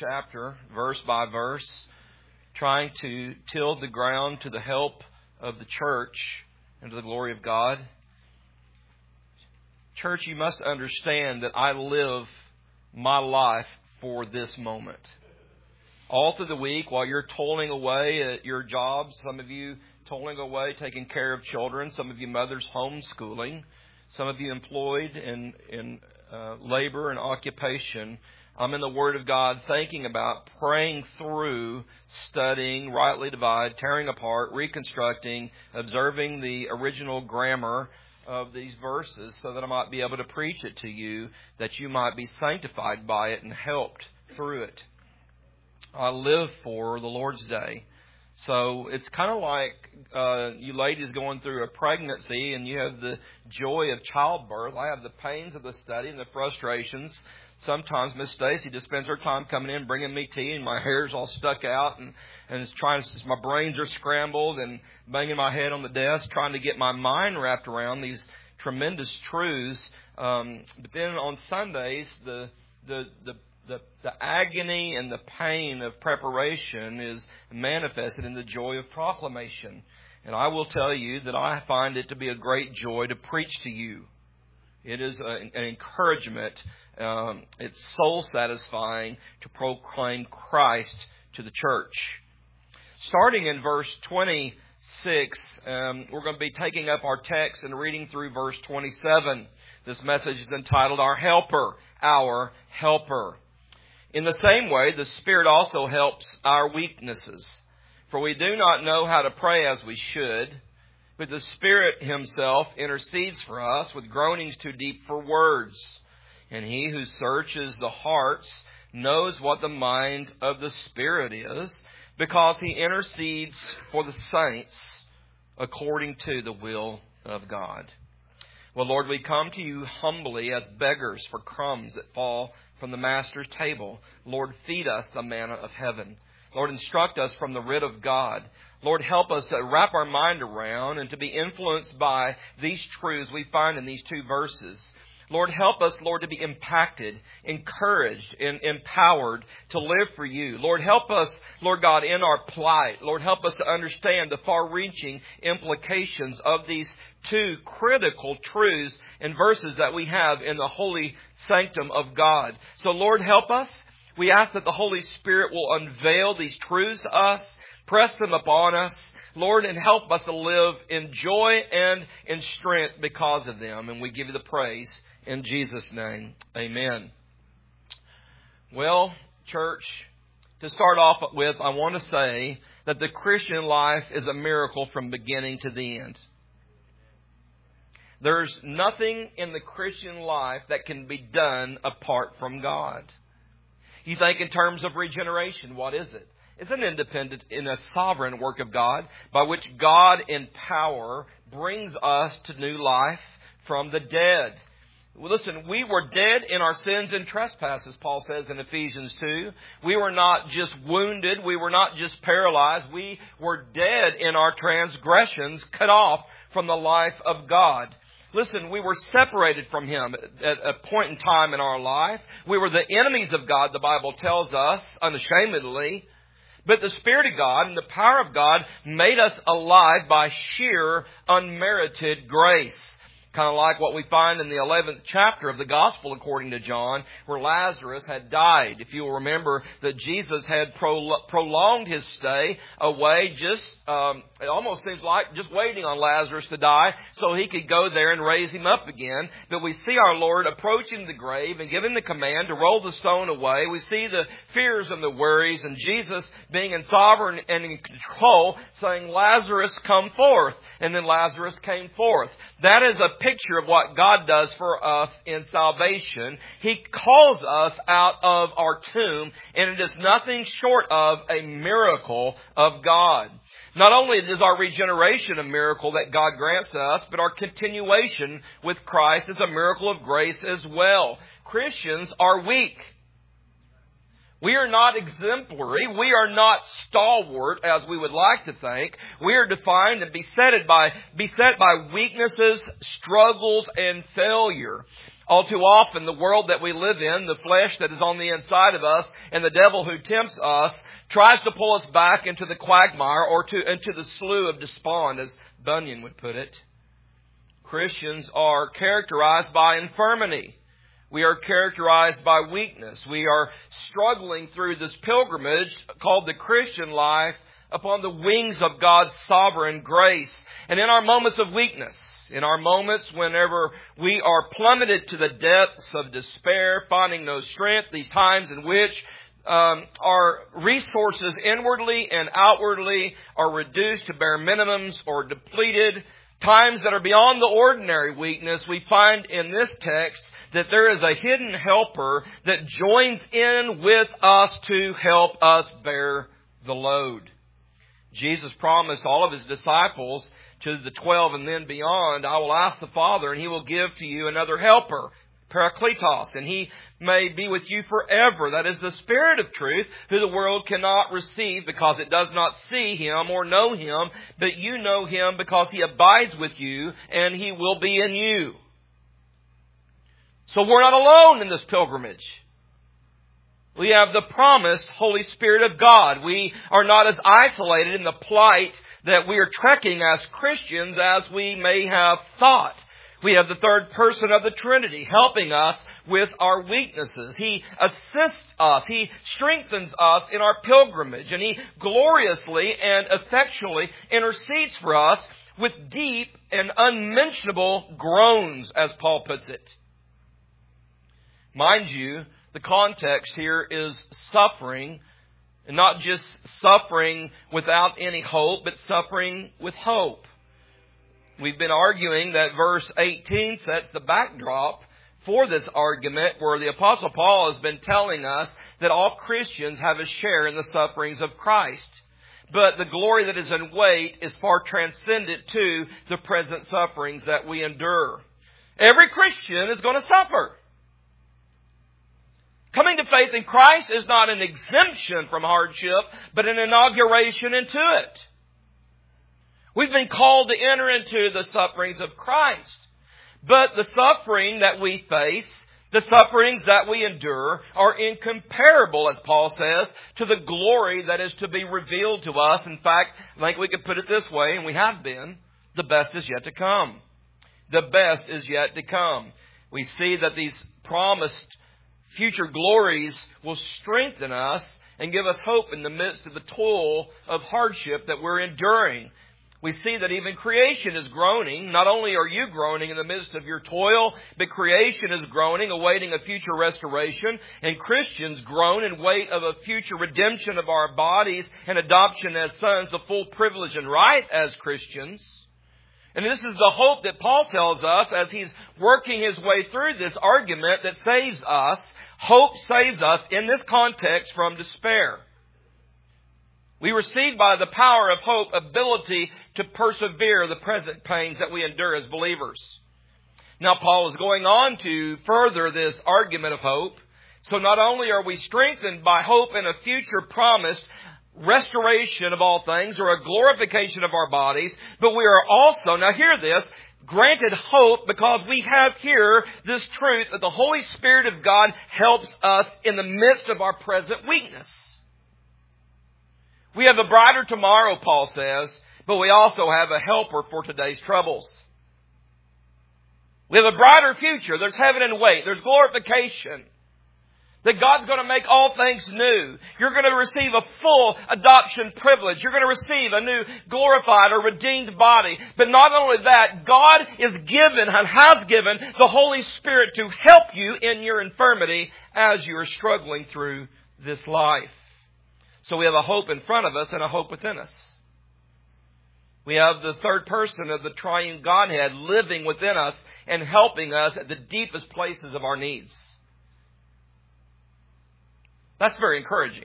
chapter, verse by verse, trying to till the ground to the help of the church and to the glory of God. Church, you must understand that I live my life for this moment. All through the week, while you're toiling away at your jobs, some of you toiling away taking care of children, some of you mothers homeschooling, some of you employed in labor and occupation, I'm in the Word of God thinking about, praying through, studying, rightly divide, tearing apart, reconstructing, observing the original grammar of these verses so that I might be able to preach it to you, that you might be sanctified by it and helped through it. I live for the Lord's Day. So it's kind of like you ladies going through a pregnancy and you have the joy of childbirth. I have the pains of the study and the frustrations. Sometimes Miss Stacy just spends her time coming in, bringing me tea, and my hair's all stuck out, and it's my brains are scrambled, and banging my head on the desk, trying to get my mind wrapped around these tremendous truths. But then on Sundays, the agony and the pain of preparation is manifested in the joy of proclamation. And I will tell you that I find it to be a great joy to preach to you. It is an encouragement. It's soul satisfying to proclaim Christ to the church. Starting in verse 26, we're going to be taking up our text and reading through verse 27. This message is entitled, Our Helper, Our Helper. In the same way, the Spirit also helps our weaknesses. For we do not know how to pray as we should, but the Spirit Himself intercedes for us with groanings too deep for words. And He who searches the hearts knows what the mind of the Spirit is, because He intercedes for the saints according to the will of God. Well, Lord, we come to You humbly as beggars for crumbs that fall from the Master's table. Lord, feed us the manna of heaven. Lord, instruct us from the writ of God. Lord, help us to wrap our mind around and to be influenced by these truths we find in these two verses. Lord, help us, Lord, to be impacted, encouraged, and empowered to live for You. Lord, help us, Lord God, in our plight. Lord, help us to understand the far-reaching implications of these two critical truths and verses that we have in the holy sanctum of God. So, Lord, help us. We ask that the Holy Spirit will unveil these truths to us, press them upon us, Lord, and help us to live in joy and in strength because of them. And we give You the praise in Jesus' name. Amen. Well, church, to start off with, I want to say that the Christian life is a miracle from beginning to the end. There's nothing in the Christian life that can be done apart from God. You think in terms of regeneration, what is it? It's an independent and a sovereign work of God by which God in power brings us to new life from the dead. Well, listen, we were dead in our sins and trespasses, Paul says in Ephesians 2. We were not just wounded. We were not just paralyzed. We were dead in our transgressions, cut off from the life of God. Listen, we were separated from Him at a point in time in our life. We were the enemies of God, the Bible tells us, unashamedly. But the Spirit of God and the power of God made us alive by sheer unmerited grace. Kind of like what we find in the 11th chapter of the Gospel according to John, where Lazarus had died. If you'll remember that Jesus had prolonged His stay away it almost seems like just waiting on Lazarus to die so He could go there and raise him up again. But we see our Lord approaching the grave and giving the command to roll the stone away. We see the fears and the worries, and Jesus being in sovereign and in control, saying, Lazarus, come forth. And then Lazarus came forth. That is a picture of what God does for us in salvation. He calls us out of our tomb, and it is nothing short of a miracle of God. Not only is our regeneration a miracle that God grants to us, but our continuation with Christ is a miracle of grace as well. Christians are weak. We are not exemplary. We are not stalwart as we would like to think. We are defined and beset by weaknesses, struggles, and failure. All too often, the world that we live in, the flesh that is on the inside of us, and the devil who tempts us, tries to pull us back into the quagmire or into the slough of despond, as Bunyan would put it. Christians are characterized by infirmity. We are characterized by weakness. We are struggling through this pilgrimage called the Christian life upon the wings of God's sovereign grace. And in our moments of weakness, in our moments whenever we are plummeted to the depths of despair, finding no strength, these times in which our resources inwardly and outwardly are reduced to bare minimums or depleted, times that are beyond the ordinary weakness, we find in this text that there is a hidden helper that joins in with us to help us bear the load. Jesus promised all of His disciples, to the 12 and then beyond, I will ask the Father and He will give to you another helper, Parakletos, and He may be with you forever. That is the Spirit of truth, who the world cannot receive because it does not see Him or know Him, but you know Him because He abides with you and He will be in you. So we're not alone in this pilgrimage. We have the promised Holy Spirit of God. We are not as isolated in the plight that we are trekking as Christians as we may have thought. We have the third person of the Trinity helping us with our weaknesses. He assists us. He strengthens us in our pilgrimage. And He gloriously and effectually intercedes for us with deep and unmentionable groans, as Paul puts it. Mind you, the context here is suffering, and not just suffering without any hope, but suffering with hope. We've been arguing that verse 18 sets the backdrop for this argument, where the Apostle Paul has been telling us that all Christians have a share in the sufferings of Christ. But the glory that is in wait is far transcendent to the present sufferings that we endure. Every Christian is going to suffer. Coming to faith in Christ is not an exemption from hardship, but an inauguration into it. We've been called to enter into the sufferings of Christ. But the suffering that we face, the sufferings that we endure, are incomparable, as Paul says, to the glory that is to be revealed to us. In fact, I think we could put it this way, and we have been, the best is yet to come. The best is yet to come. We see that these promised future glories will strengthen us and give us hope in the midst of the toil of hardship that we're enduring. We see that even creation is groaning. Not only are you groaning in the midst of your toil, but creation is groaning, awaiting a future restoration. And Christians groan and wait of a future redemption of our bodies and adoption as sons, the full privilege and right as Christians. And this is the hope that Paul tells us as he's working his way through this argument that saves us. Hope saves us in this context from despair. We receive by the power of hope ability to persevere the present pains that we endure as believers. Now Paul is going on to further this argument of hope. So not only are we strengthened by hope in a future promised restoration of all things, or a glorification of our bodies, but we are also, now hear this, granted hope because we have here this truth that the Holy Spirit of God helps us in the midst of our present weakness. We have a brighter tomorrow, Paul says, but we also have a helper for today's troubles. We have a brighter future. There's heaven and wait. There's glorification. That God's going to make all things new. You're going to receive a full adoption privilege. You're going to receive a new glorified or redeemed body. But not only that, God is given and has given the Holy Spirit to help you in your infirmity as you're struggling through this life. So we have a hope in front of us and a hope within us. We have the third person of the triune Godhead living within us and helping us at the deepest places of our needs. That's very encouraging.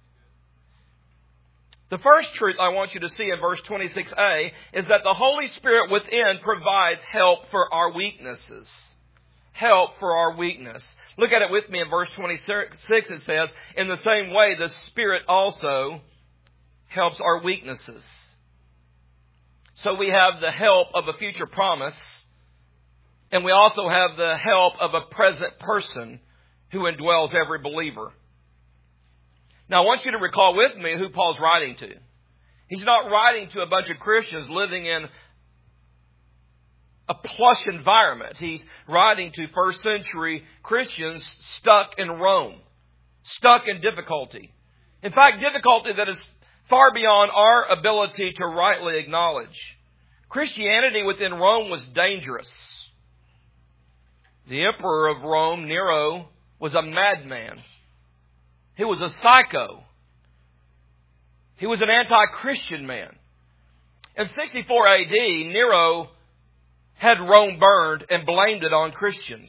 The first truth I want you to see in verse 26a is that the Holy Spirit within provides help for our weaknesses. Help for our weakness. Look at it with me in verse 26. It says, in the same way, the Spirit also helps our weaknesses. So we have the help of a future promise. And we also have the help of a present person who indwells every believer. Now, I want you to recall with me who Paul's writing to. He's not writing to a bunch of Christians living in a plush environment. He's writing to first century Christians stuck in Rome, stuck in difficulty. In fact, difficulty that is far beyond our ability to rightly acknowledge. Christianity within Rome was dangerous. The emperor of Rome, Nero, was a madman. He was a psycho. He was an anti-Christian man. In 64 AD, Nero had Rome burned and blamed it on Christians.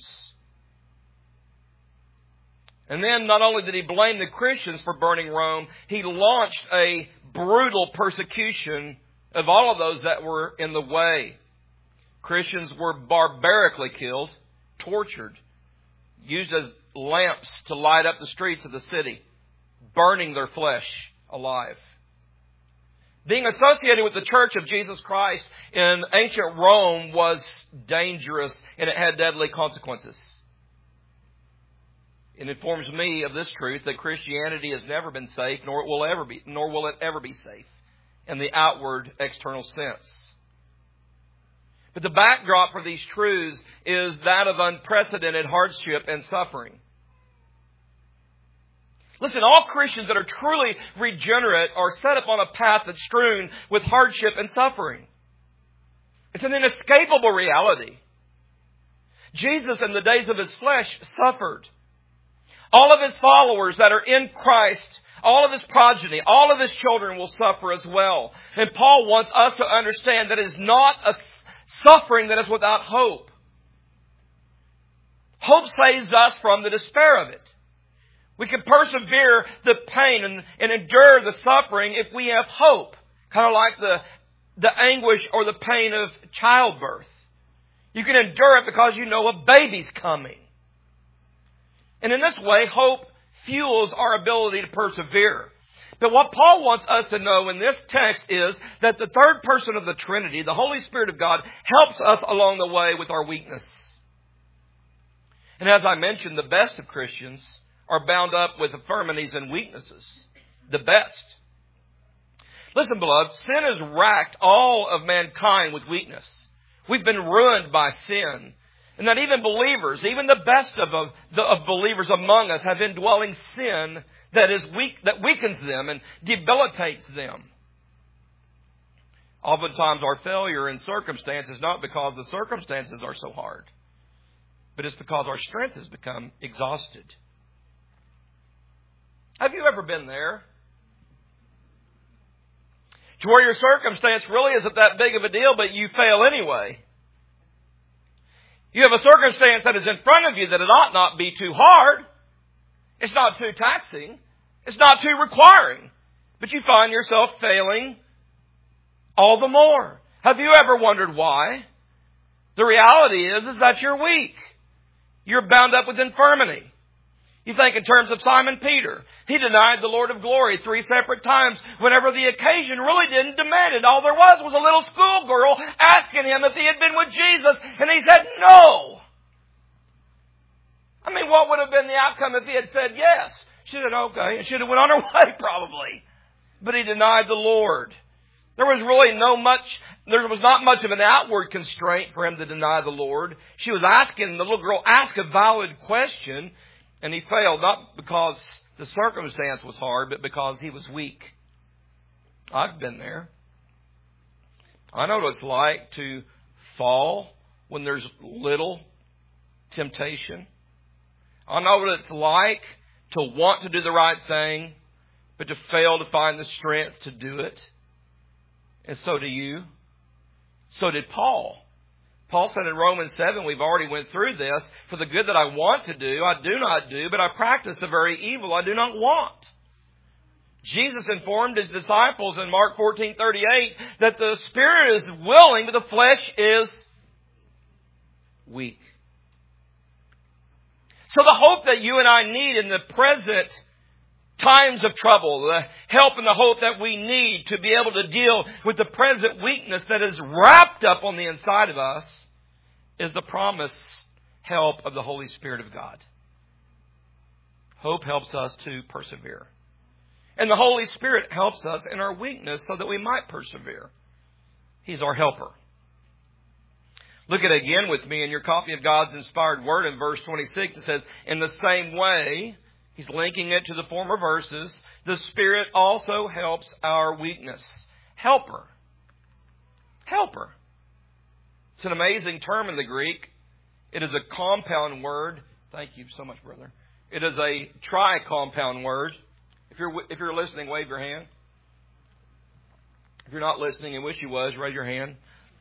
And then not only did he blame the Christians for burning Rome, he launched a brutal persecution of all of those that were in the way. Christians were barbarically killed, tortured, used as lamps to light up the streets of the city, burning their flesh alive. Being associated with the Church of Jesus Christ in ancient Rome was dangerous, and it had deadly consequences. It informs me of this truth that Christianity has never been safe, nor will it ever be safe in the outward external sense. But the backdrop for these truths is that of unprecedented hardship and suffering. Listen, all Christians that are truly regenerate are set upon a path that's strewn with hardship and suffering. It's an inescapable reality. Jesus, in the days of His flesh, suffered. All of His followers that are in Christ, all of His progeny, all of His children will suffer as well. And Paul wants us to understand that it is not a suffering that is without hope. Hope saves us from the despair of it. We can persevere the pain and endure the suffering if we have hope. Kind of like the anguish or the pain of childbirth. You can endure it because you know a baby's coming. And in this way, hope fuels our ability to persevere. But what Paul wants us to know in this text is that the third person of the Trinity, the Holy Spirit of God, helps us along the way with our weakness. And as I mentioned, the best of Christians are bound up with infirmities and weaknesses. The best. Listen, beloved, sin has racked all of mankind with weakness. We've been ruined by sin. And that even believers, even the best of believers among us have indwelling sin that is weak, that weakens them and debilitates them. Oftentimes our failure in circumstance is not because the circumstances are so hard, but it's because our strength has become exhausted. Have you ever been there? To where your circumstance really isn't that big of a deal, but you fail anyway. You have a circumstance that is in front of you that it ought not be too hard. It's not too taxing. It's not too requiring. But you find yourself failing all the more. Have you ever wondered why? The reality is that you're weak. You're bound up with infirmity. You think in terms of Simon Peter. He denied the Lord of glory 3 separate times whenever the occasion really didn't demand it. All there was a little schoolgirl asking him if he had been with Jesus, and he said no. I mean, what would have been the outcome if he had said yes? She said okay, and she'd have went on her way probably. But he denied the Lord. There was not much of an outward constraint for him to deny the Lord. The little girl asked a valid question, and he failed, not because the circumstance was hard, but because he was weak. I've been there. I know what it's like to fall when there's little temptation. I know what it's like to want to do the right thing, but to fail to find the strength to do it. And so do you. So did Paul. Paul said in Romans 7, we've already went through this, for the good that I want to do, I do not do, but I practice the very evil I do not want. Jesus informed His disciples in Mark 14:38 that the Spirit is willing, but the flesh is weak. So the hope that you and I need in the present times of trouble, the help and the hope that we need to be able to deal with the present weakness that is wrapped up on the inside of us, is the promised help of the Holy Spirit of God. Hope helps us to persevere. And the Holy Spirit helps us in our weakness so that we might persevere. He's our helper. Look at it again with me in your copy of God's inspired word in verse 26. It says, in the same way, he's linking it to the former verses, the Spirit also helps our weakness. Helper. Helper. It's an amazing term in the Greek. It is a compound word. Thank you so much, brother. It is a tri-compound word. If you're listening, wave your hand. If you're not listening and wish you was, raise your hand.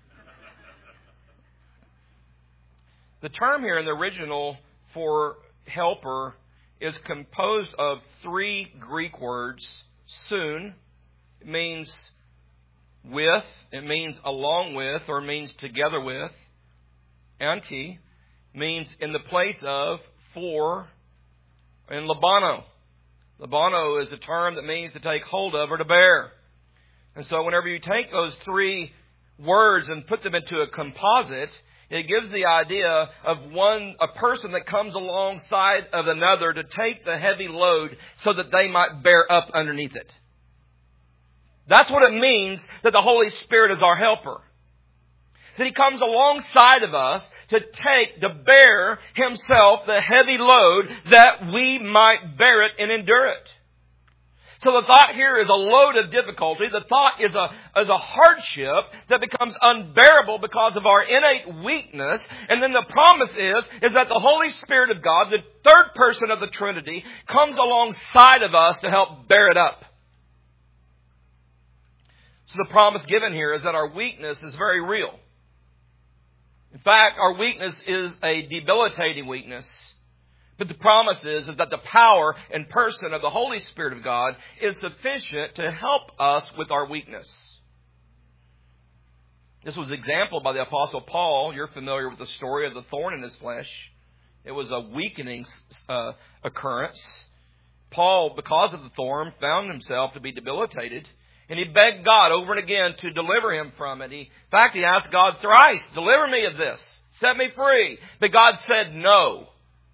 The term here in the original for helper is composed of three Greek words. Soon, it means with, it means along with, or means together with. Anti means in the place of, for, and labano. Labano is a term that means to take hold of or to bear. And so whenever you take those three words and put them into a composite, it gives the idea of a person that comes alongside of another to take the heavy load so that they might bear up underneath it. That's what it means that the Holy Spirit is our helper. That He comes alongside of us to bear Himself the heavy load that we might bear it and endure it. So the thought here is a load of difficulty. The thought is a hardship that becomes unbearable because of our innate weakness. And then the promise is that the Holy Spirit of God, the third person of the Trinity, comes alongside of us to help bear it up. So the promise given here is that our weakness is very real. In fact, our weakness is a debilitating weakness. But the promise is that the power and person of the Holy Spirit of God is sufficient to help us with our weakness. This was exampled by the Apostle Paul. You're familiar with the story of the thorn in his flesh. It was a weakening occurrence. Paul, because of the thorn, found himself to be debilitated. And he begged God over and again to deliver him from it. In fact, he asked God thrice, deliver me of this. Set me free. But God said no.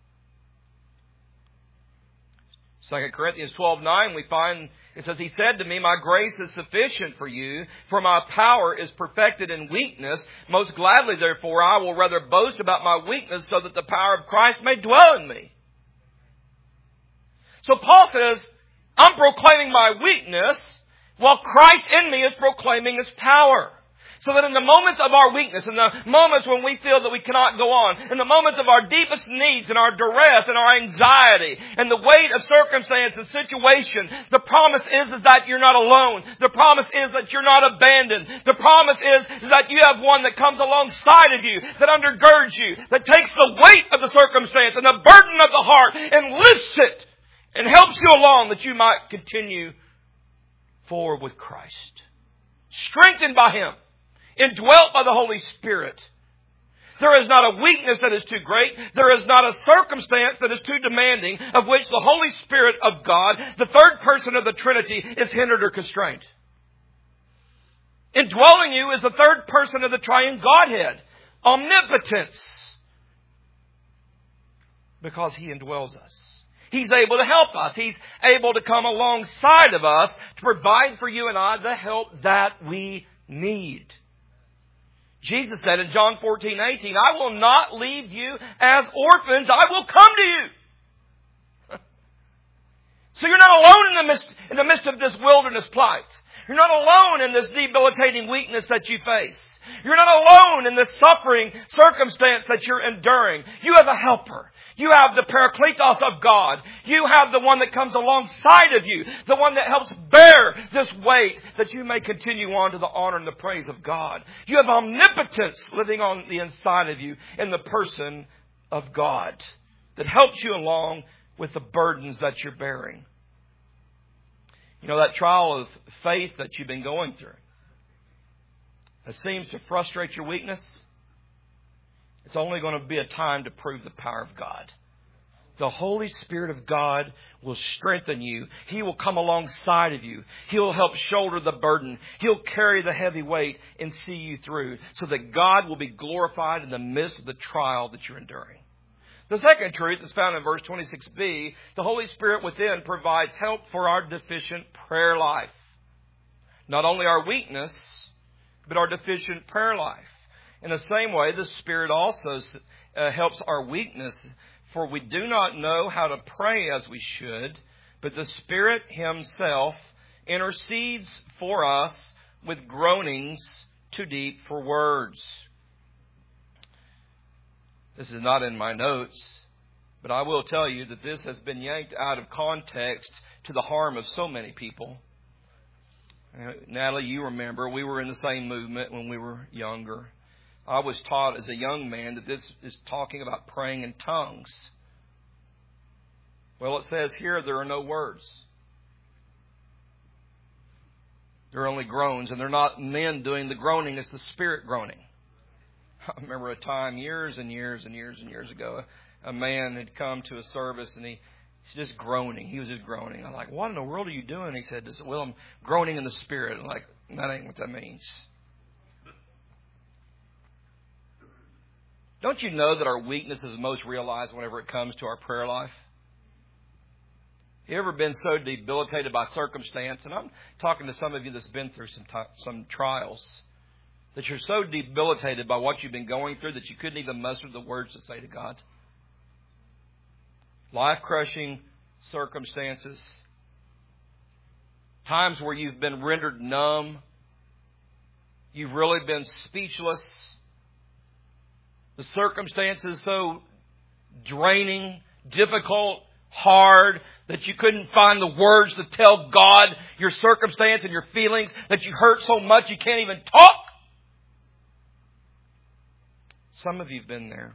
2 Corinthians 12:9, we find, it says, He said to me, my grace is sufficient for you, for my power is perfected in weakness. Most gladly, therefore, I will rather boast about my weakness so that the power of Christ may dwell in me. So Paul says, I'm proclaiming my weakness while Christ in me is proclaiming His power. So that in the moments of our weakness, in the moments when we feel that we cannot go on, in the moments of our deepest needs and our duress and our anxiety and the weight of circumstance and situation, the promise is that you're not alone. The promise is that you're not abandoned. The promise is that you have one that comes alongside of you, that undergirds you, that takes the weight of the circumstance and the burden of the heart and lifts it and helps you along that you might continue forward with Christ. Strengthened by Him. Indwelt by the Holy Spirit. There is not a weakness that is too great. There is not a circumstance that is too demanding of which the Holy Spirit of God, the third person of the Trinity, is hindered or constrained. Indwelling you is the third person of the triune Godhead. Omnipotence. Because He indwells us. He's able to help us. He's able to come alongside of us to provide for you and I the help that we need. Jesus said in John 14:18, I will not leave you as orphans. I will come to you. So you're not alone in the midst of this wilderness plight. You're not alone in this debilitating weakness that you face. You're not alone in this suffering circumstance that you're enduring. You have a helper. You have the Parakletos of God. You have the one that comes alongside of you. The one that helps bear this weight that you may continue on to the honor and the praise of God. You have omnipotence living on the inside of you in the person of God that helps you along with the burdens that you're bearing. You know, that trial of faith that you've been going through, that seems to frustrate your weakness, it's only going to be a time to prove the power of God. the Holy Spirit of God will strengthen you. He will come alongside of you. He'll help shoulder the burden. He'll carry the heavy weight and see you through so that God will be glorified in the midst of the trial that you're enduring. The second truth is found in verse 26b. The Holy Spirit within provides help for our deficient prayer life. Not only our weakness, but our deficient prayer life. In the same way, the Spirit also helps our weakness. For we do not know how to pray as we should, but the Spirit Himself intercedes for us with groanings too deep for words. This is not in my notes, but I will tell you that this has been yanked out of context to the harm of so many people. Natalie, you remember, we were in the same movement when we were younger. I was taught as a young man that this is talking about praying in tongues. Well, it says here there are no words. There are only groans, and they're not men doing the groaning, it's the Spirit groaning. I remember a time years and years ago, a man had come to a service and he's just groaning. He was just groaning. I'm like, what in the world are you doing? He said, well, I'm groaning in the Spirit. I'm like, that ain't what that means. Don't you know that our weakness is most realized whenever it comes to our prayer life? You ever been so debilitated by circumstance? And I'm talking to some of you that's been through some trials. That you're so debilitated by what you've been going through that you couldn't even muster the words to say to God. Life-crushing circumstances. Times where you've been rendered numb. You've really been speechless. The circumstances so draining, difficult, hard, that you couldn't find the words to tell God your circumstance and your feelings, that you hurt so much you can't even talk. Some of you have been there.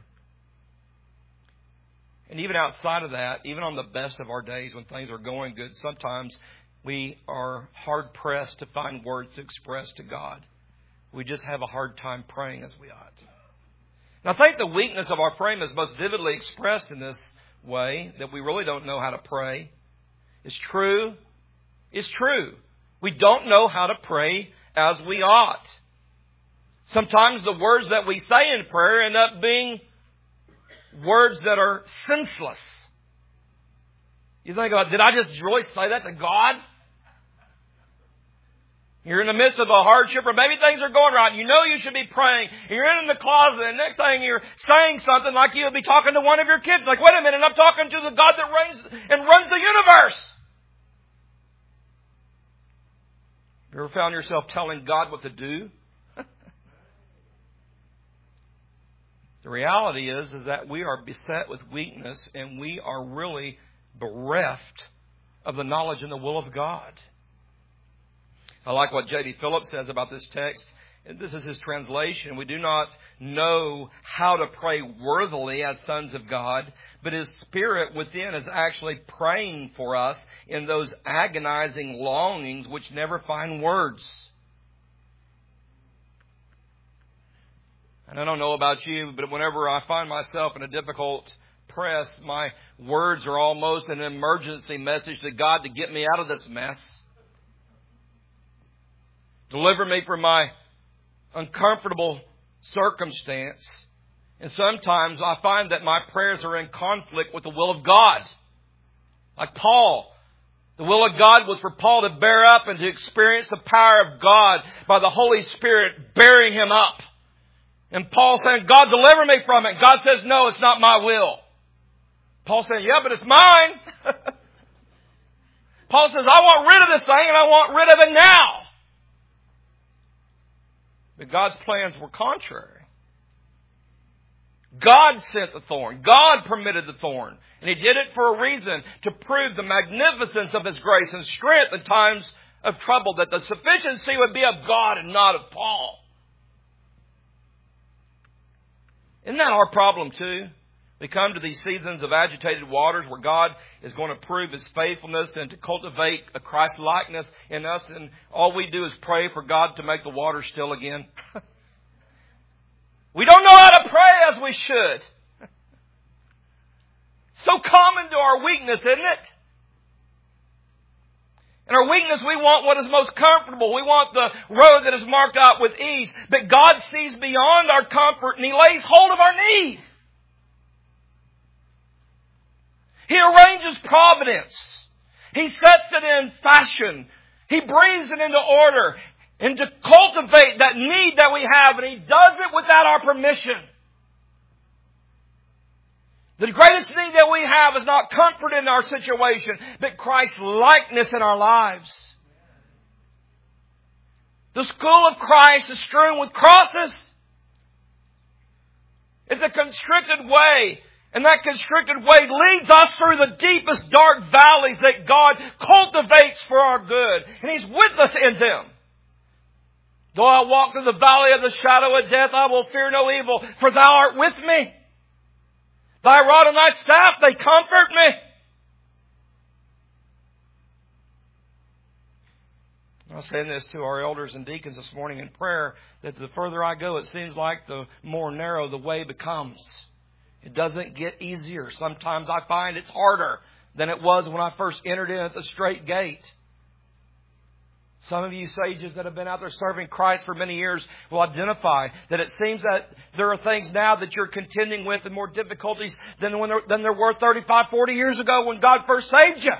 And even outside of that, even on the best of our days when things are going good, sometimes we are hard-pressed to find words to express to God. We just have a hard time praying as we ought. And I think the weakness of our frame is most vividly expressed in this way, that we really don't know how to pray. It's true. It's true. We don't know how to pray as we ought. Sometimes the words that we say in prayer end up being words that are senseless. You think about, did I just really say that to God? You're in the midst of a hardship, or maybe things are going right. You know you should be praying. You're in the closet, and next thing you're saying something like you'll be talking to one of your kids. Like, wait a minute, I'm talking to the God that reigns and runs the universe. You ever found yourself telling God what to do? The reality is that we are beset with weakness, and we are really bereft of the knowledge and the will of God. I like what J.D. Phillips says about this text. This is his translation. We do not know how to pray worthily as sons of God, but His Spirit within is actually praying for us in those agonizing longings which never find words. And I don't know about you, but whenever I find myself in a difficult press, my words are almost an emergency message to God to get me out of this mess. Deliver me from my uncomfortable circumstance. And sometimes I find that my prayers are in conflict with the will of God. Like Paul. The will of God was for Paul to bear up and to experience the power of God by the Holy Spirit bearing him up. And Paul saying, God, deliver me from it. God says, no, it's not my will. Paul saying, yeah, but it's mine. Paul says, I want rid of this thing and I want rid of it now. But God's plans were contrary. God sent the thorn. God permitted the thorn. And He did it for a reason, to prove the magnificence of His grace and strength in times of trouble, that the sufficiency would be of God and not of Paul. Isn't that our problem too? We come to these seasons of agitated waters where God is going to prove His faithfulness and to cultivate a Christ-likeness in us, and all we do is pray for God to make the water still again. We don't know how to pray as we should. so common to our weakness, isn't it? In our weakness, we want what is most comfortable. We want the road that is marked out with ease. But God sees beyond our comfort and He lays hold of our need. He arranges providence. He sets it in fashion. He brings it into order and to cultivate that need that we have. And He does it without our permission. The greatest need that we have is not comfort in our situation, but Christ's likeness in our lives. The school of Christ is strewn with crosses. It's a constricted way. And that constricted way leads us through the deepest dark valleys that God cultivates for our good. And He's with us in them. Though I walk through the valley of the shadow of death, I will fear no evil, for Thou art with me. Thy rod and Thy staff, they comfort me. I was saying this to our elders and deacons this morning in prayer, that the further I go, it seems like the more narrow the way becomes. It doesn't get easier. Sometimes I find it's harder than it was when I first entered in at the straight gate. Some of you sages that have been out there serving Christ for many years will identify that it seems that there are things now that you're contending with and more difficulties than there were 35, 40 years ago when God first saved you.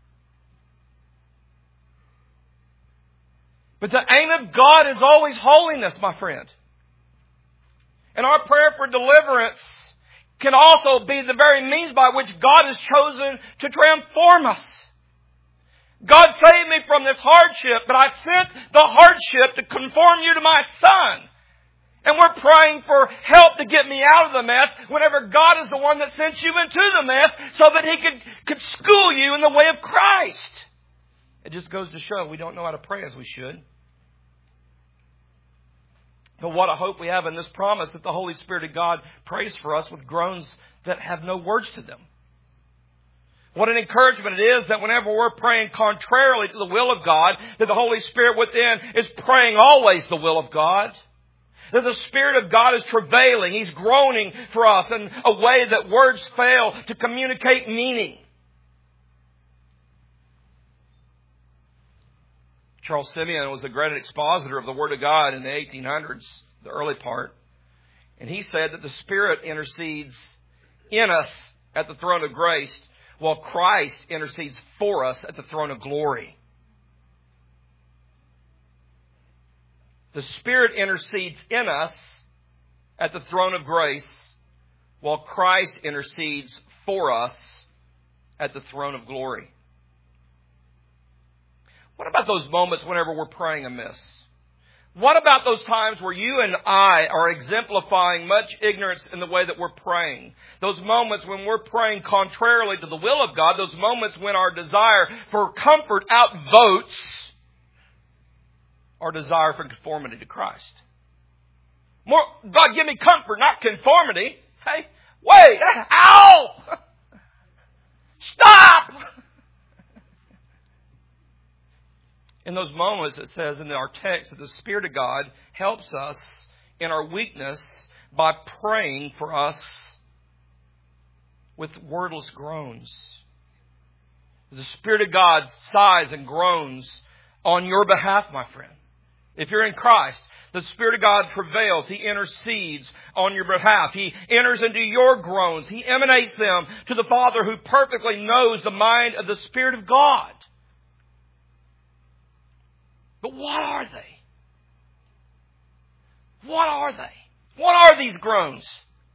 But the aim of God is always holiness, my friend. And our prayer for deliverance can also be the very means by which God has chosen to transform us. God saved me from this hardship, but I sent the hardship to conform you to my Son. And we're praying for help to get me out of the mess whenever God is the one that sent you into the mess so that He could school you in the way of Christ. It just goes to show we don't know how to pray as we should. But what a hope we have in this promise that the Holy Spirit of God prays for us with groans that have no words to them. What an encouragement it is that whenever we're praying contrarily to the will of God, that the Holy Spirit within is praying always the will of God. That the Spirit of God is travailing. He's groaning for us in a way that words fail to communicate meaning. Charles Simeon was a great expositor of the Word of God in the 1800s, the early part. And he said that the Spirit intercedes in us at the throne of grace, while Christ intercedes for us at the throne of glory. The Spirit intercedes in us at the throne of grace, while Christ intercedes for us at the throne of glory. What about those moments whenever we're praying amiss? What about those times where you and I are exemplifying much ignorance in the way that we're praying? Those moments when we're praying contrarily to the will of God, those moments when our desire for comfort outvotes our desire for conformity to Christ. More, God, give me comfort, not conformity. Hey, wait, ow! Stop! In those moments, it says in our text that the Spirit of God helps us in our weakness by praying for us with wordless groans. The Spirit of God sighs and groans on your behalf, my friend. If you're in Christ, the Spirit of God travails. He intercedes on your behalf. He enters into your groans. He emanates them to the Father who perfectly knows the mind of the Spirit of God. But what are they? What are they? What are these groans?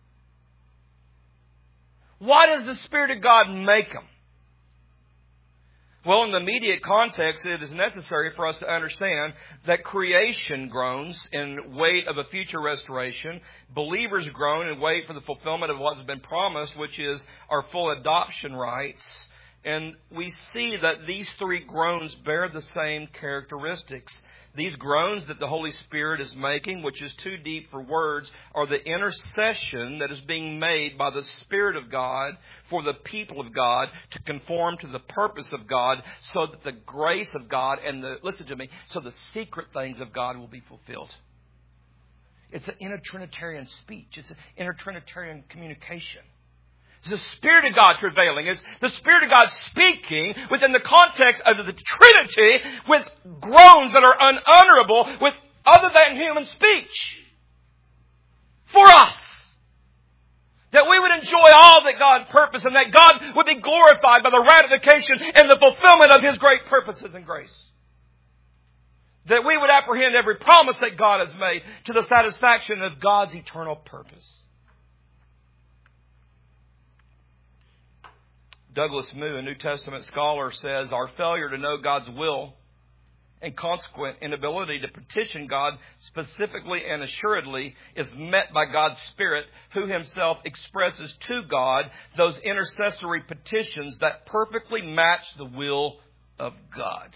Why does the Spirit of God make them? Well, in the immediate context, it is necessary for us to understand that creation groans in wait of a future restoration. Believers groan and wait for the fulfillment of what has been promised, which is our full adoption rights. And we see that these three groans bear the same characteristics. These groans that the Holy Spirit is making, which is too deep for words, are the intercession that is being made by the Spirit of God for the people of God to conform to the purpose of God so that the grace of God and so the secret things of God will be fulfilled. It's an intertrinitarian speech. It's an intertrinitarian communication. It's the Spirit of God travailing. It's the Spirit of God speaking within the context of the Trinity with groans that are unutterable with other than human speech. For us. That we would enjoy all that God purposed and that God would be glorified by the ratification and the fulfillment of His great purposes and grace. That we would apprehend every promise that God has made to the satisfaction of God's eternal purpose. Douglas Moo, a New Testament scholar, says, our failure to know God's will and consequent inability to petition God specifically and assuredly is met by God's Spirit, who Himself expresses to God those intercessory petitions that perfectly match the will of God.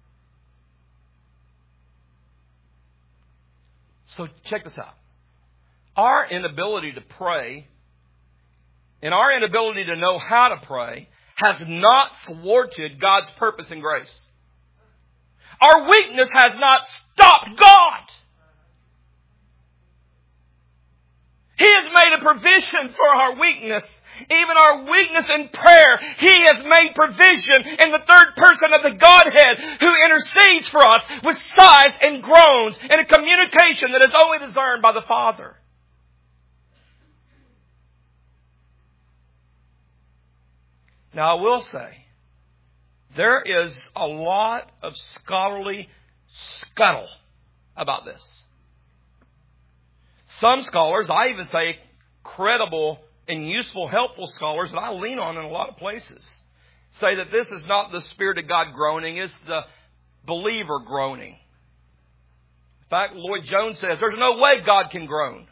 So check this out. Our inability to pray and our inability to know how to pray has not thwarted God's purpose and grace. Our weakness has not stopped God. He has made a provision for our weakness. Even our weakness in prayer, He has made provision in the third person of the Godhead who intercedes for us with sighs and groans in a communication that is only discerned by the Father. Now I will say, there is a lot of scholarly scuttle about this. Some scholars, I even say credible and useful, helpful scholars that I lean on in a lot of places, say that this is not the Spirit of God groaning, it's the believer groaning. In fact, Lloyd Jones says, there's no way God can groan.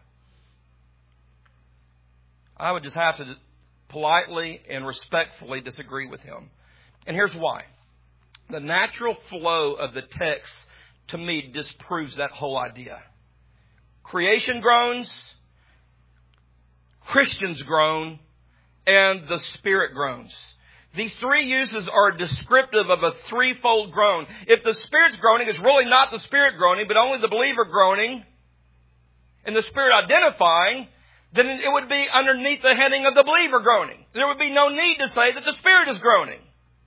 I would just have to politely and respectfully disagree with him. And here's why. The natural flow of the text, to me, disproves that whole idea. Creation groans, Christians groan, and the Spirit groans. These three uses are descriptive of a threefold groan. If the Spirit's groaning is really not the Spirit groaning, but only the believer groaning, and the Spirit identifying, then it would be underneath the heading of the believer groaning. There would be no need to say that the Spirit is groaning.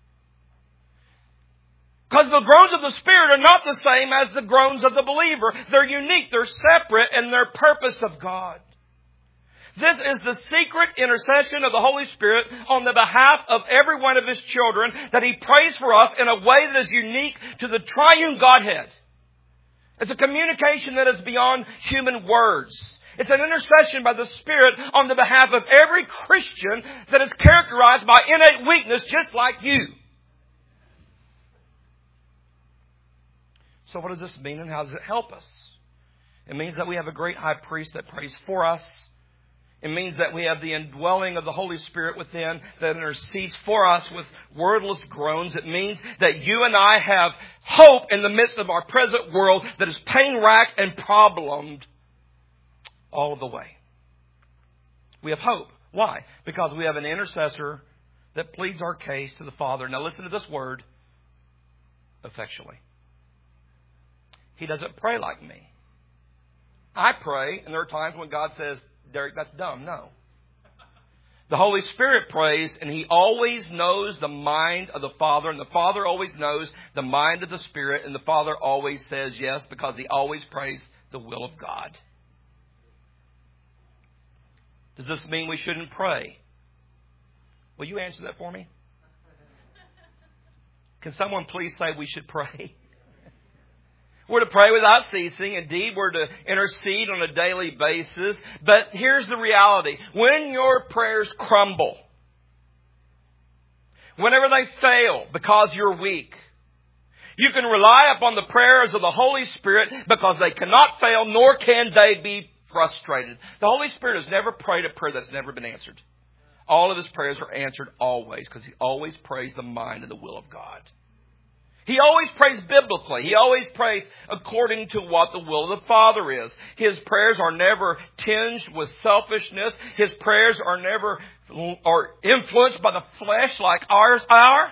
Because the groans of the Spirit are not the same as the groans of the believer. They're unique, they're separate, and they're purpose of God. This is the secret intercession of the Holy Spirit on the behalf of every one of His children, that He prays for us in a way that is unique to the triune Godhead. It's a communication that is beyond human words. It's an intercession by the Spirit on the behalf of every Christian that is characterized by innate weakness, just like you. So what does this mean, and how does it help us? It means that we have a great high priest that prays for us. It means that we have the indwelling of the Holy Spirit within that intercedes for us with wordless groans. It means that you and I have hope in the midst of our present world that is pain-racked and problemed all of the way. We have hope. Why? Because we have an intercessor that pleads our case to the Father. Now listen to this word, effectually. He doesn't pray like me. I pray, and there are times when God says, Derek, that's dumb. No. The Holy Spirit prays, and He always knows the mind of the Father, and the Father always knows the mind of the Spirit, and the Father always says yes, because He always prays the will of God. Does this mean we shouldn't pray? Will you answer that for me? Can someone please say we should pray? We're to pray without ceasing. Indeed, we're to intercede on a daily basis. But here's the reality. When your prayers crumble, whenever they fail because you're weak, you can rely upon the prayers of the Holy Spirit, because they cannot fail, nor can they be frustrated. The Holy Spirit has never prayed a prayer that's never been answered. All of His prayers are answered always, because He always prays the mind and the will of God. He always prays biblically. He always prays according to what the will of the Father is. His prayers are never tinged with selfishness. His prayers are never influenced by the flesh like ours are.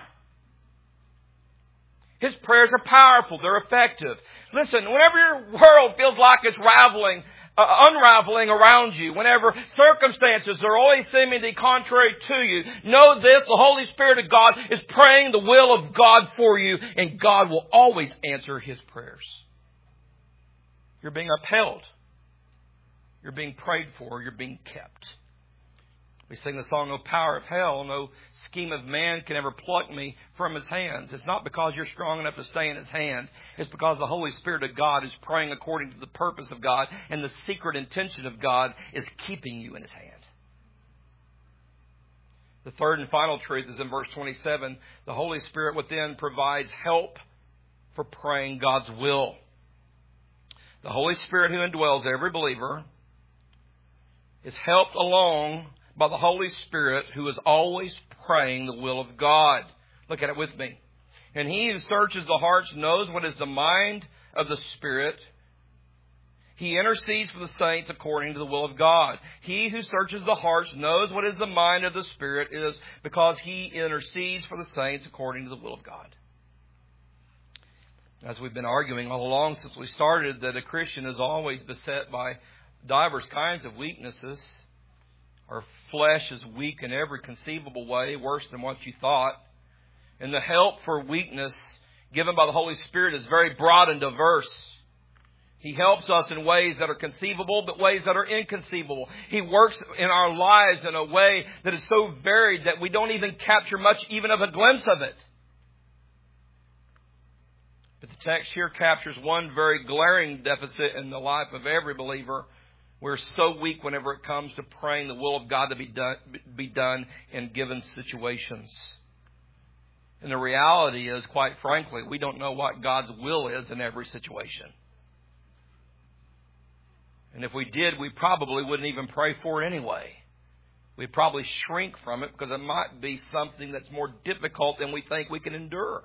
His prayers are powerful. They're effective. Listen, whenever your world feels like it's raveling unraveling around you, whenever circumstances are always seemingly contrary to you, know this, the Holy Spirit of God is praying the will of God for you, and God will always answer His prayers. You're being upheld. You're being prayed for. You're being kept. We sing the song, "No power of hell, no scheme of man can ever pluck me from His hands." It's not because you're strong enough to stay in His hand. It's because the Holy Spirit of God is praying according to the purpose of God, and the secret intention of God is keeping you in His hand. The third and final truth is in verse 27. The Holy Spirit within provides help for praying God's will. The Holy Spirit who indwells every believer is helped along by the Holy Spirit who is always praying the will of God. Look at it with me. And He who searches the hearts knows what is the mind of the Spirit. He intercedes for the saints according to the will of God. He who searches the hearts knows what is the mind of the Spirit is because He intercedes for the saints according to the will of God. As we've been arguing all along since we started, that a Christian is always beset by diverse kinds of weaknesses. Our flesh is weak in every conceivable way, worse than what you thought. And the help for weakness given by the Holy Spirit is very broad and diverse. He helps us in ways that are conceivable, but ways that are inconceivable. He works in our lives in a way that is so varied that we don't even capture much even of a glimpse of it. But the text here captures one very glaring deficit in the life of every believer. We're so weak whenever it comes to praying the will of God to be done in given situations. And the reality is, quite frankly, we don't know what God's will is in every situation. And if we did, we probably wouldn't even pray for it anyway. We'd probably shrink from it because it might be something that's more difficult than we think we can endure.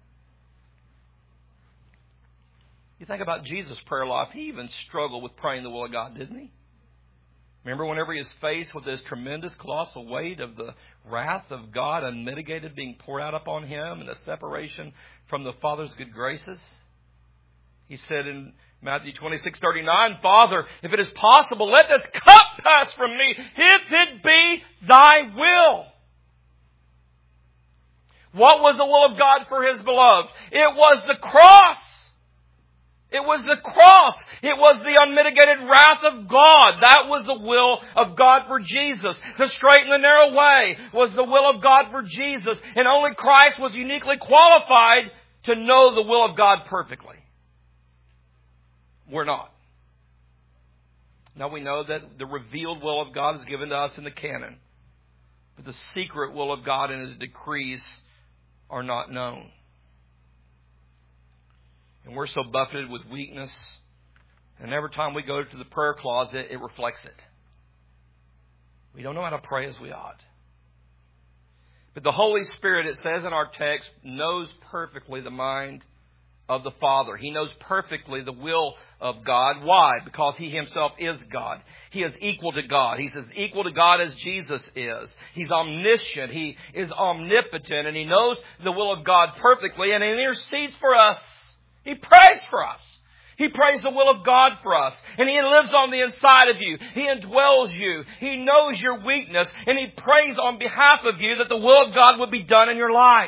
You think about Jesus' prayer life. He even struggled with praying the will of God, didn't He? Remember whenever He was faced with this tremendous, colossal weight of the wrath of God unmitigated being poured out upon Him and the separation from the Father's good graces? He said in Matthew 26:39, "Father, if it is possible, let this cup pass from me, if it be Thy will." What was the will of God for His beloved? It was the cross. It was the cross. It was the unmitigated wrath of God. That was the will of God for Jesus. The straight and the narrow way was the will of God for Jesus. And only Christ was uniquely qualified to know the will of God perfectly. We're not. Now we know that the revealed will of God is given to us in the canon. But the secret will of God and His decrees are not known. And we're so buffeted with weakness. And every time we go to the prayer closet, it reflects it. We don't know how to pray as we ought. But the Holy Spirit, it says in our text, knows perfectly the mind of the Father. He knows perfectly the will of God. Why? Because He Himself is God. He is equal to God. He's as equal to God as Jesus is. He's omniscient. He is omnipotent. And He knows the will of God perfectly. And He intercedes for us. He prays for us. He prays the will of God for us. And He lives on the inside of you. He indwells you. He knows your weakness. And He prays on behalf of you that the will of God would be done in your life.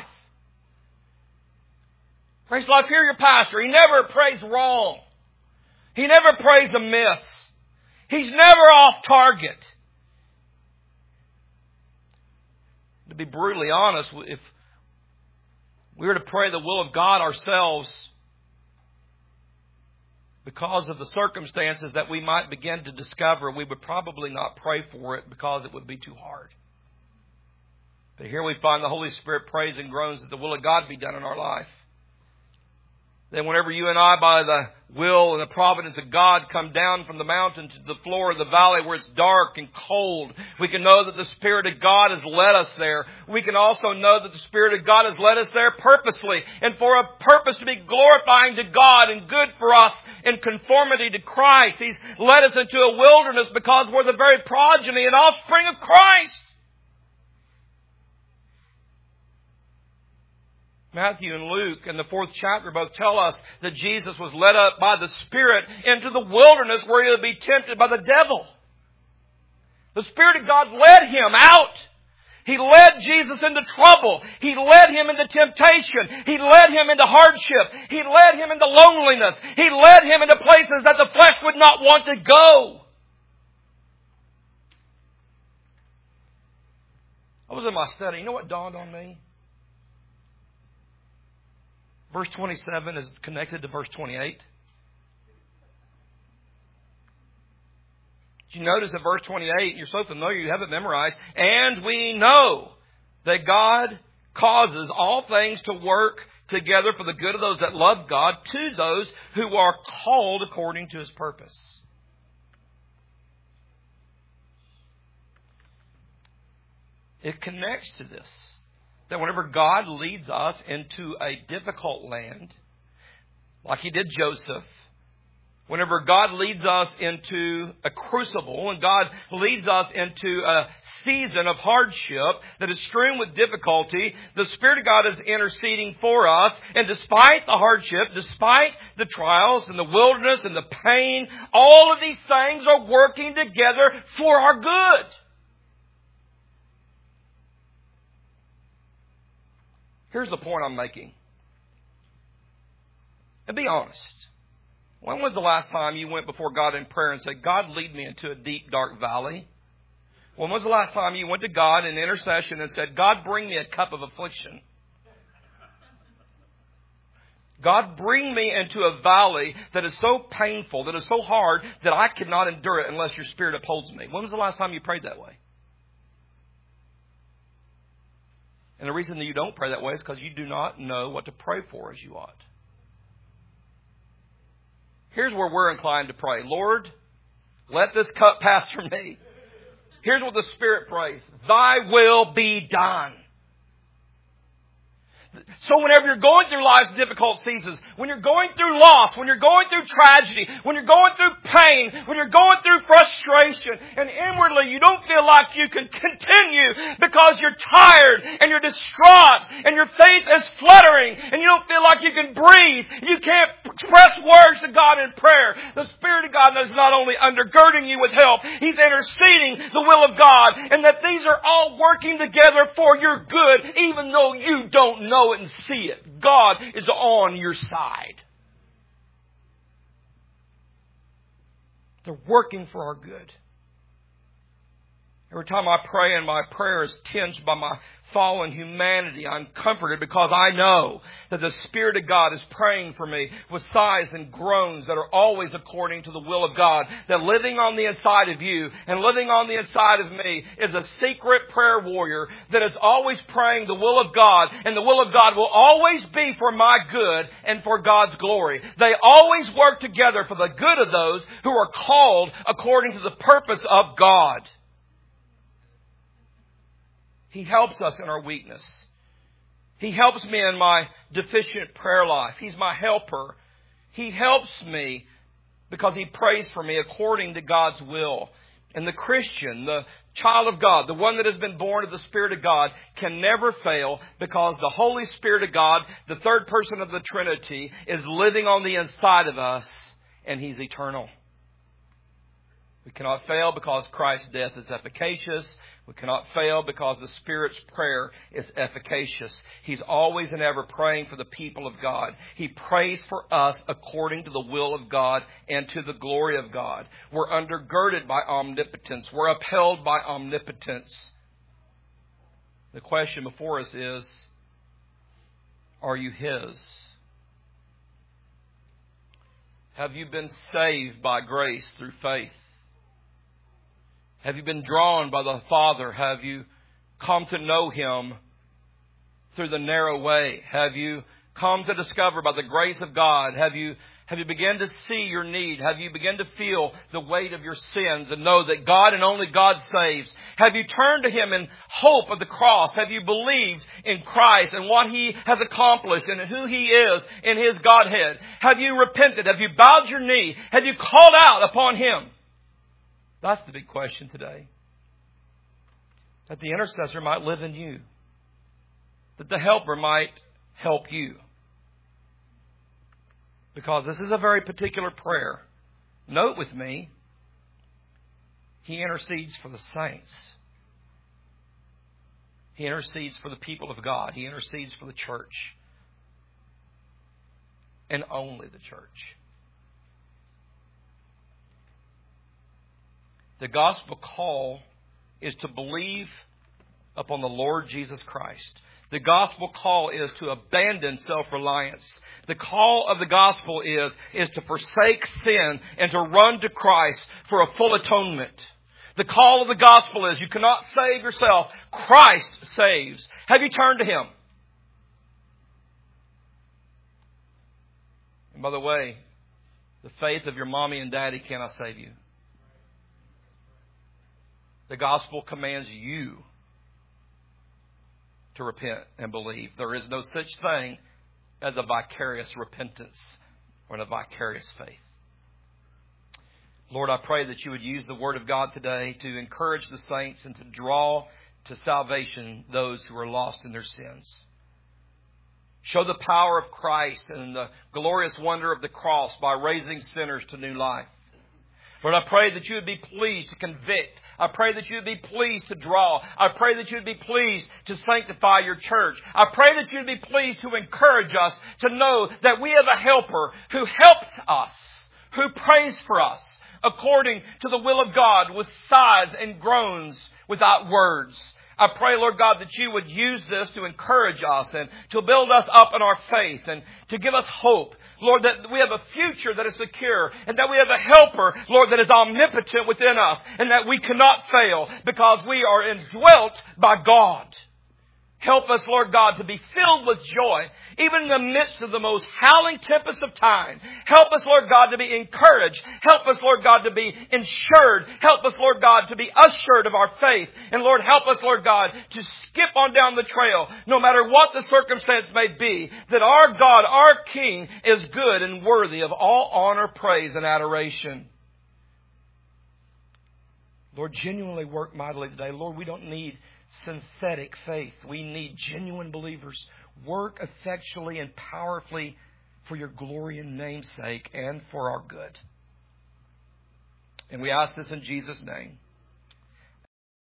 Praise the Lord, hear your pastor. He never prays wrong. He never prays amiss. He's never off target. To be brutally honest, if we were to pray the will of God ourselves, because of the circumstances that we might begin to discover, we would probably not pray for it because it would be too hard. But here we find the Holy Spirit prays and groans that the will of God be done in our life. Then whenever you and I, by the will and the providence of God, come down from the mountain to the floor of the valley where it's dark and cold, we can know that the Spirit of God has led us there. We can also know that the Spirit of God has led us there purposely and for a purpose to be glorifying to God and good for us in conformity to Christ. He's led us into a wilderness because we're the very progeny and offspring of Christ. Matthew and Luke in the 4th chapter both tell us that Jesus was led up by the Spirit into the wilderness where he would be tempted by the devil. The Spirit of God led him out. He led Jesus into trouble. He led him into temptation. He led him into hardship. He led him into loneliness. He led him into places that the flesh would not want to go. I was in my study. You know what dawned on me? Verse 27 is connected to verse 28. Did you notice that verse 28, you're so familiar, you have it memorized, and we know that God causes all things to work together for the good of those that love God, to those who are called according to His purpose. It connects to this, that whenever God leads us into a difficult land, like He did Joseph, whenever God leads us into a crucible and God leads us into a season of hardship that is strewn with difficulty, the Spirit of God is interceding for us. And despite the hardship, despite the trials and the wilderness and the pain, all of these things are working together for our good. Here's the point I'm making. And be honest. When was the last time you went before God in prayer and said, God, lead me into a deep, dark valley? When was the last time you went to God in intercession and said, God, bring me a cup of affliction? God, bring me into a valley that is so painful, that is so hard, that I cannot endure it unless your Spirit upholds me. When was the last time you prayed that way? And the reason that you don't pray that way is because you do not know what to pray for as you ought. Here's where we're inclined to pray. Lord, let this cup pass from me. Here's what the Spirit prays. Thy will be done. So whenever you're going through life's difficult seasons, when you're going through loss, when you're going through tragedy, when you're going through pain, when you're going through frustration, and inwardly you don't feel like you can continue because you're tired and you're distraught and your faith is fluttering and you don't feel like you can breathe, you can't express words to God in prayer, the Spirit of God is not only undergirding you with help, He's interceding the will of God, and that these are all working together for your good, even though you don't know it and see it. God is on your side. They're working for our good. Every time I pray and my prayer is tinged by my fallen humanity, I'm comforted because I know that the Spirit of God is praying for me with sighs and groans that are always according to the will of God. That living on the inside of you and living on the inside of me is a secret prayer warrior that is always praying the will of God, and the will of God will always be for my good and for God's glory. They always work together for the good of those who are called according to the purpose of God. He helps us in our weakness. He helps me in my deficient prayer life. He's my helper. He helps me because He prays for me according to God's will. And the Christian, the child of God, the one that has been born of the Spirit of God, can never fail because the Holy Spirit of God, the third person of the Trinity, is living on the inside of us, and He's eternal. We cannot fail because Christ's death is efficacious. We cannot fail because the Spirit's prayer is efficacious. He's always and ever praying for the people of God. He prays for us according to the will of God and to the glory of God. We're undergirded by omnipotence. We're upheld by omnipotence. The question before us is, are you His? Have you been saved by grace through faith? Have you been drawn by the Father? Have you come to know Him through the narrow way? Have you come to discover by the grace of God? Have you begun to see your need? Have you begun to feel the weight of your sins and know that God and only God saves? Have you turned to Him in hope of the cross? Have you believed in Christ and what He has accomplished and who He is in His Godhead? Have you repented? Have you bowed your knee? Have you called out upon Him? That's the big question today. That the intercessor might live in you. That the helper might help you. Because this is a very particular prayer. Note with me, He intercedes for the saints. He intercedes for the people of God. He intercedes for the church. And only the church. The gospel call is to believe upon the Lord Jesus Christ. The gospel call is to abandon self-reliance. The call of the gospel is to forsake sin and to run to Christ for a full atonement. The call of the gospel is you cannot save yourself. Christ saves. Have you turned to Him? And by the way, the faith of your mommy and daddy cannot save you. The gospel commands you to repent and believe. There is no such thing as a vicarious repentance or a vicarious faith. Lord, I pray that you would use the Word of God today to encourage the saints and to draw to salvation those who are lost in their sins. Show the power of Christ and the glorious wonder of the cross by raising sinners to new life. Lord, I pray that you would be pleased to convict. I pray that you would be pleased to draw. I pray that you would be pleased to sanctify your church. I pray that you would be pleased to encourage us to know that we have a helper who helps us, who prays for us according to the will of God with sighs and groans without words. I pray, Lord God, that you would use this to encourage us and to build us up in our faith and to give us hope. Lord, that we have a future that is secure and that we have a helper, Lord, that is omnipotent within us and that we cannot fail because we are indwelt by God. Help us, Lord God, to be filled with joy, even in the midst of the most howling tempest of time. Help us, Lord God, to be encouraged. Help us, Lord God, to be insured. Help us, Lord God, to be assured of our faith. And Lord, help us, Lord God, to skip on down the trail, no matter what the circumstance may be, that our God, our King, is good and worthy of all honor, praise, and adoration. Lord, genuinely work mightily today. Lord, we don't need synthetic faith. We need genuine believers. Work effectually and powerfully for your glory and name's sake and for our good. And we ask this in Jesus' name.